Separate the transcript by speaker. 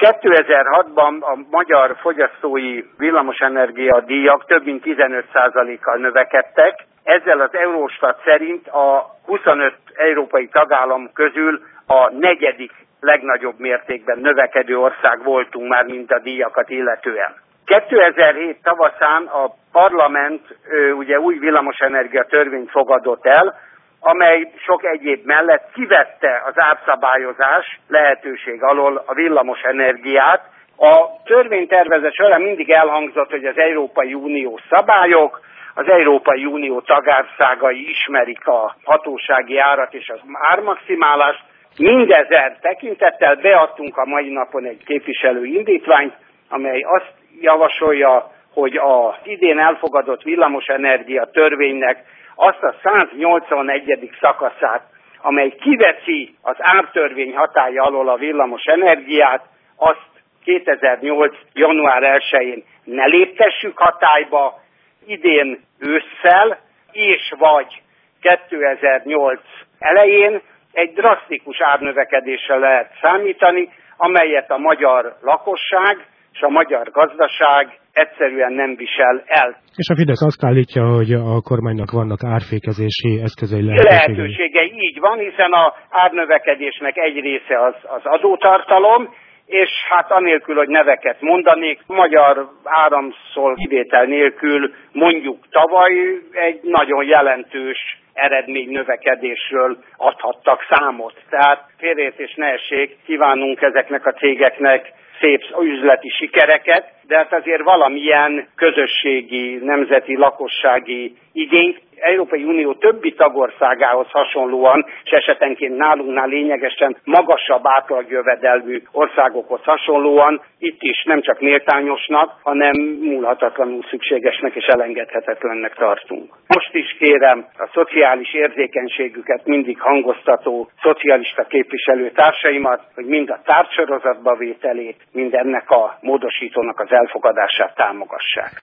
Speaker 1: 2006-ban a magyar fogyasztói villamosenergia díjak több mint 15%-kal növekedtek. Ezzel az Eurostat szerint a 25 európai tagállam közül a negyedik legnagyobb mértékben növekedő ország voltunk már, mint a díjakat illetően. 2007 tavaszán a parlament ugye új villamosenergia törvényt fogadott el, amely sok egyéb mellett kivette az árszabályozás lehetőség alól a villamosenergiát. A törvénytervezet során mindig elhangzott, hogy az Európai Unió szabályok, az Európai Unió tagországai ismerik a hatósági árat és az ármaximálást. Mindezen tekintettel beadtunk a mai napon egy képviselő indítványt, amely azt javasolja, hogy az idén elfogadott villamosenergia törvénynek azt a 181. szakaszát, amely kiveszi az ártörvény hatálya alól a villamos energiát, azt 2008. január 1-én ne léptessük hatályba, idén ősszel és vagy 2008 elején egy drasztikus árnövekedésre lehet számítani, amelyet a magyar lakosság és a magyar gazdaság egyszerűen nem visel el.
Speaker 2: És a Fidesz azt állítja, hogy a kormánynak vannak árfékezési eszközei,
Speaker 1: lehetőségei. Így van, hiszen az árnövekedésnek egy része az adótartalom, és hát anélkül, hogy neveket mondanék, magyar áramszol kivétel nélkül mondjuk tavaly egy nagyon jelentős eredménynövekedésről adhattak számot. Tehát félreértés ne essék, kívánunk ezeknek a cégeknek szép üzleti sikereket, de hát azért valamilyen közösségi, nemzeti, lakossági igényt Európai Unió többi tagországához hasonlóan, és esetenként nálunknál lényegesen magasabb átlagjövedelmű országokhoz hasonlóan itt is nem csak méltányosnak, hanem múlhatatlanul szükségesnek és elengedhetetlennek tartunk. Most is kérem a szociális érzékenységüket mindig hangoztató szocialista képviselőtársaimat, hogy mind a tárgysorozatba vételét, mind ennek a módosítónak az elfogadását támogassák.